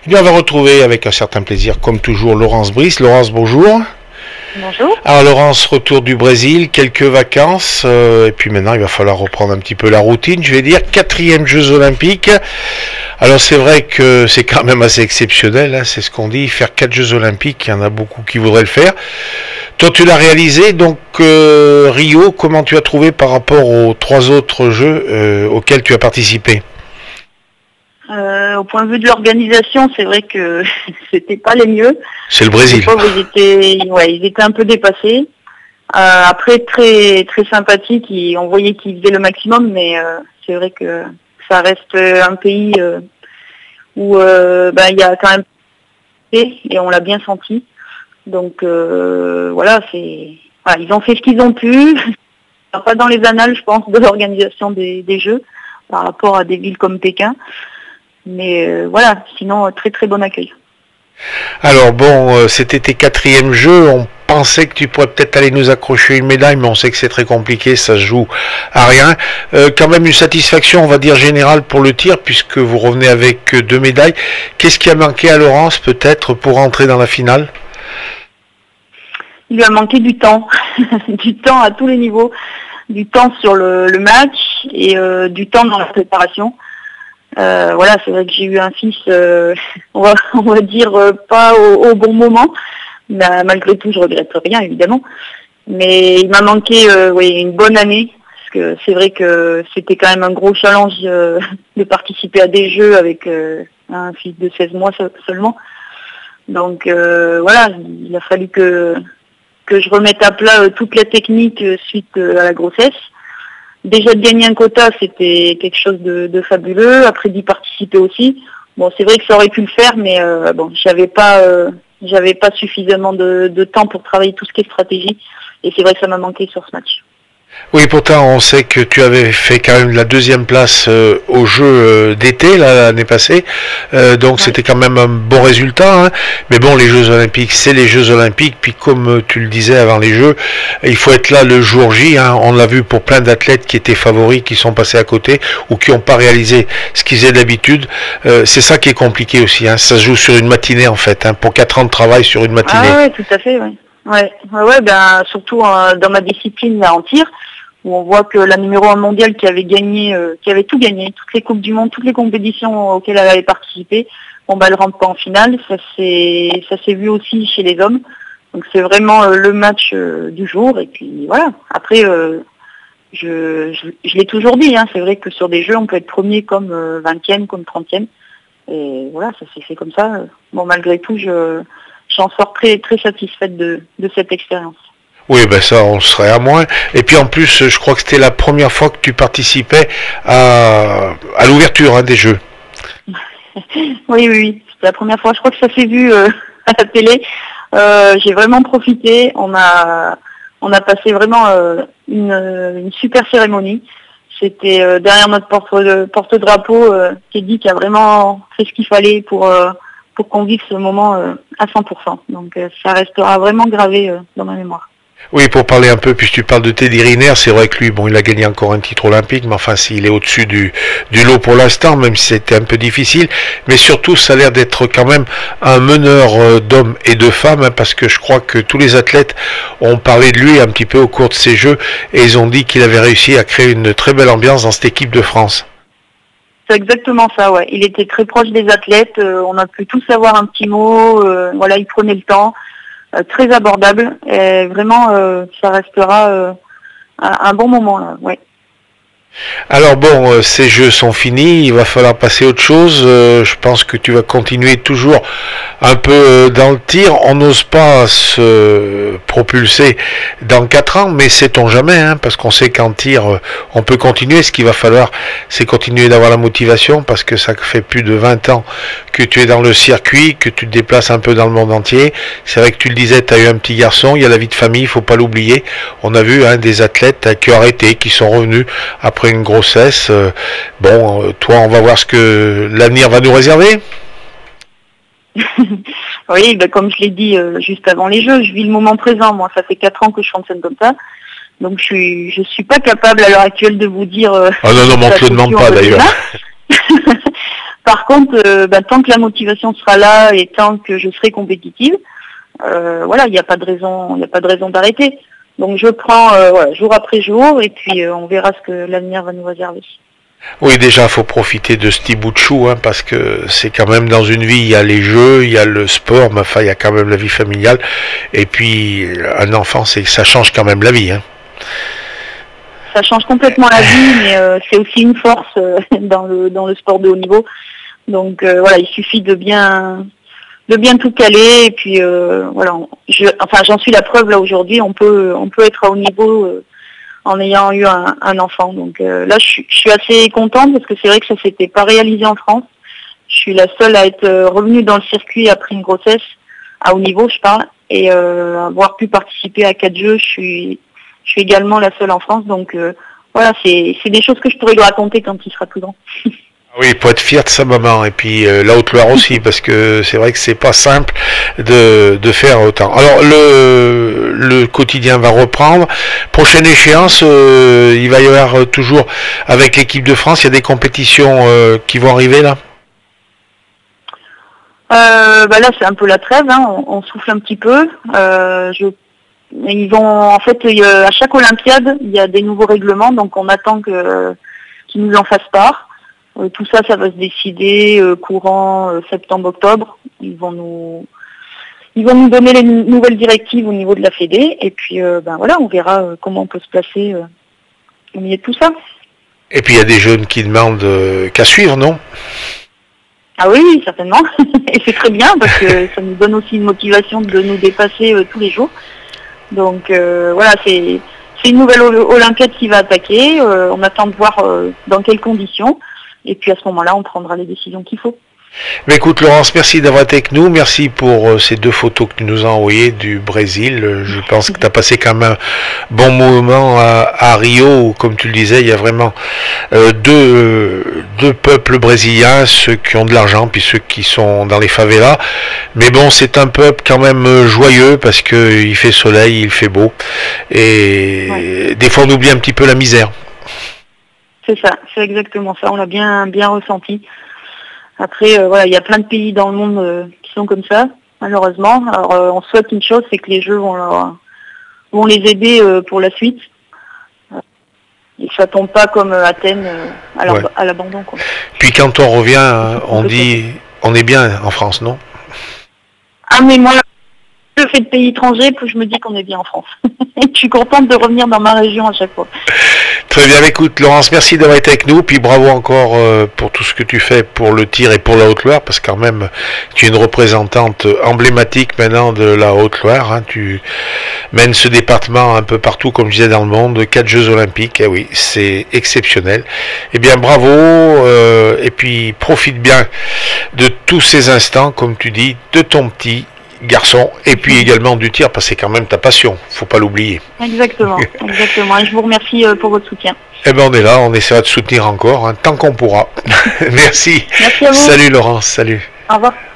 Et on va retrouver avec un certain plaisir, comme toujours, Laurence Brice. Laurence, bonjour. Bonjour. Alors Laurence, retour du Brésil, quelques vacances, et puis maintenant il va falloir reprendre un petit peu la routine, je vais dire, 4e Jeux Olympiques. Alors c'est vrai que c'est quand même assez exceptionnel, hein, c'est ce qu'on dit, faire 4 Jeux Olympiques, il y en a beaucoup qui voudraient le faire. Toi tu l'as réalisé, donc Rio, comment tu as trouvé par rapport aux 3 autres Jeux auxquels tu as participé? Au point de vue de l'organisation, c'est vrai que c'était pas les mieux. C'est le Brésil. Les pauvres, ils étaient un peu dépassés. Après, très très sympathiques, on voyait qu'ils faisaient le maximum, mais c'est vrai que ça reste un pays où il y a quand même et on l'a bien senti. Donc voilà, ils ont fait ce qu'ils ont pu. Pas dans les annales, je pense, de l'organisation des Jeux par rapport à des villes comme Pékin. Mais voilà, sinon très très bon accueil. Alors bon, c'était tes 4e Jeux, on pensait que tu pourrais peut-être aller nous accrocher une médaille, mais on sait que c'est très compliqué, ça se joue à rien. Quand même une satisfaction, on va dire générale pour le tir, puisque vous revenez avec 2 médailles. Qu'est-ce qui a manqué à Laurence peut-être pour entrer dans la finale? Il lui a manqué du temps, du temps à tous les niveaux, du temps sur le match et du temps dans la préparation. Voilà, c'est vrai que j'ai eu un fils, on va dire pas au bon moment, mais malgré tout je regrette rien évidemment. Mais il m'a manqué une bonne année, parce que c'est vrai que c'était quand même un gros challenge de participer à des Jeux avec un fils de 16 mois seulement. Donc voilà, il a fallu que je remette à plat toute la technique suite à la grossesse. Déjà de gagner un quota, c'était quelque chose de fabuleux. Après d'y participer aussi. Bon, c'est vrai que ça aurait pu le faire, mais j'avais pas suffisamment de temps pour travailler tout ce qui est stratégie. Et c'est vrai que ça m'a manqué sur ce match. Oui, pourtant on sait que tu avais fait quand même la 2e place aux Jeux d'été l'année passée, donc ouais. C'était quand même un bon résultat, hein. Mais bon, les Jeux Olympiques, c'est les Jeux Olympiques, puis comme tu le disais avant les Jeux, il faut être là le jour J, hein. On l'a vu pour plein d'athlètes qui étaient favoris, qui sont passés à côté, ou qui n'ont pas réalisé ce qu'ils faisaient d'habitude. C'est ça qui est compliqué aussi, hein. Ça se joue sur une matinée en fait, hein, pour 4 ans de travail sur une matinée. Ah ouais, tout à fait, oui. Ouais, surtout dans ma discipline là, en tir, où on voit que la numéro 1 mondiale qui avait tout gagné, toutes les coupes du monde, toutes les compétitions auxquelles elle avait participé, elle rentre pas en finale. Ça s'est vu aussi chez les hommes. Donc c'est vraiment le match du jour. Et puis voilà. Après, je l'ai toujours dit, hein, c'est vrai que sur des Jeux, on peut être premier comme 20e, comme 30e. Et voilà, ça s'est fait comme ça. Bon, malgré tout, j'en sors très très satisfaite de cette expérience. Oui, ça, on serait à moins. Et puis en plus, je crois que c'était la première fois que tu participais à l'ouverture des Jeux. Oui. C'était la première fois. Je crois que ça s'est vu à la télé. J'ai vraiment profité. On a passé vraiment une super cérémonie. C'était derrière notre porte-drapeau Teddy qui a vraiment fait ce qu'il fallait pour qu'on vive ce moment à 100%. Donc ça restera vraiment gravé dans ma mémoire. Oui, pour parler un peu, puisque tu parles de Teddy Riner, c'est vrai que lui, il a gagné encore un titre olympique, mais enfin, s'il est au-dessus du lot pour l'instant, même si c'était un peu difficile, mais surtout, ça a l'air d'être quand même un meneur d'hommes et de femmes, hein, parce que je crois que tous les athlètes ont parlé de lui un petit peu au cours de ces Jeux, et ils ont dit qu'il avait réussi à créer une très belle ambiance dans cette équipe de France. C'est exactement ça, ouais. Il était très proche des athlètes, on a pu tous avoir un petit mot, il prenait le temps. Très abordable et vraiment ça restera un bon moment là, ouais. Alors bon, ces Jeux sont finis, il va falloir passer à autre chose. Je pense que tu vas continuer toujours un peu dans le tir. On n'ose pas se propulser dans 4 ans, mais sait-on jamais, hein, parce qu'on sait qu'en tir, on peut continuer. Ce qu'il va falloir, c'est continuer d'avoir la motivation, parce que ça fait plus de 20 ans que tu es dans le circuit, que tu te déplaces un peu dans le monde entier. C'est vrai que tu le disais, tu as eu un petit garçon, il y a la vie de famille, il ne faut pas l'oublier. On a vu des athlètes qui ont arrêté, qui sont revenus après une grossesse. Toi, on va voir ce que l'avenir va nous réserver. Oui, comme je l'ai dit juste avant les Jeux, je vis le moment présent. Moi, ça fait 4 ans que je fonctionne comme ça. Donc, je suis pas capable à l'heure actuelle de vous dire... non, on ne te le demande pas d'ailleurs. Par contre, tant que la motivation sera là et tant que je serai compétitive, voilà, il n'y a pas de raison d'arrêter. Donc je prends jour après jour et puis on verra ce que l'avenir va nous réserver. Oui, déjà, faut profiter de ce petit bout de chou, hein, parce que c'est quand même dans une vie, il y a les jeux, il y a le sport, mais enfin, il y a quand même la vie familiale. Et puis, un enfant, ça change quand même la vie, hein. Ça change complètement la vie, mais c'est aussi une force dans le sport de haut niveau. Donc voilà, il suffit de bien tout caler et puis voilà. J'en suis la preuve là aujourd'hui. On peut être à haut niveau en ayant eu un enfant. Donc là, je suis assez contente parce que c'est vrai que ça s'était pas réalisé en France. Je suis la seule à être revenue dans le circuit après une grossesse à haut niveau, je parle, et avoir pu participer à 4 jeux. Je suis également la seule en France. Donc voilà, c'est des choses que je pourrais lui raconter quand il sera plus grand. Oui, pour être fier de sa maman, et puis la Haute-Loire aussi, parce que c'est vrai que c'est pas simple de faire autant. Alors le quotidien va reprendre. Prochaine échéance, il va y avoir toujours avec l'équipe de France, il y a des compétitions qui vont arriver là. Là c'est un peu la trêve, hein. On souffle un petit peu. Ils vont en fait à chaque Olympiade il y a des nouveaux règlements, donc on attend qu'ils nous en fassent part. Tout ça va se décider courant septembre-octobre. Ils vont nous donner les nouvelles directives au niveau de la Fédé. Et puis voilà, on verra comment on peut se placer au milieu de tout ça. Et puis il y a des jeunes qui demandent qu'à suivre, non? Ah oui, certainement. Et c'est très bien parce que ça nous donne aussi une motivation de nous dépasser tous les jours. Donc voilà, c'est une nouvelle Olympiade qui va attaquer. On attend de voir dans quelles conditions. Et puis à ce moment-là, on prendra les décisions qu'il faut. Mais écoute Laurence, merci d'avoir été avec nous. Merci pour ces 2 photos que tu nous as envoyées du Brésil. Je pense que tu as passé quand même un bon moment à Rio, où, comme tu le disais, il y a vraiment deux peuples brésiliens, ceux qui ont de l'argent puis ceux qui sont dans les favelas. Mais bon, c'est un peuple quand même joyeux parce qu'il fait soleil, il fait beau. Et des fois, on oublie un petit peu la misère. C'est ça, c'est exactement ça. On l'a bien ressenti. Après, voilà, il y a plein de pays dans le monde qui sont comme ça, malheureusement. Alors, on souhaite une chose, c'est que les Jeux vont les aider pour la suite. Et que ça tombe pas comme Athènes à l'abandon, quoi. Puis quand on revient, on dit, on est bien en France, non? Ah mais moi, je fais de pays étrangers, puis je me dis qu'on est bien en France. Et je suis contente de revenir dans ma région à chaque fois. Très bien, écoute Laurence, merci d'avoir été avec nous, puis bravo encore pour tout ce que tu fais pour le tir et pour la Haute-Loire, parce que quand même tu es une représentante emblématique maintenant de la Haute-Loire, hein. Tu mènes ce département un peu partout, comme je disais, dans le monde, 4 Jeux Olympiques, eh oui, c'est exceptionnel. Eh bien bravo, et puis profite bien de tous ces instants, comme tu dis, de ton petit garçon, et puis également du tir, parce que c'est quand même ta passion, faut pas l'oublier. Exactement. Et je vous remercie pour votre soutien. Eh bien on est là, on essaiera de soutenir encore, hein, tant qu'on pourra. Merci. Merci à vous. Salut Laurence, salut. Au revoir.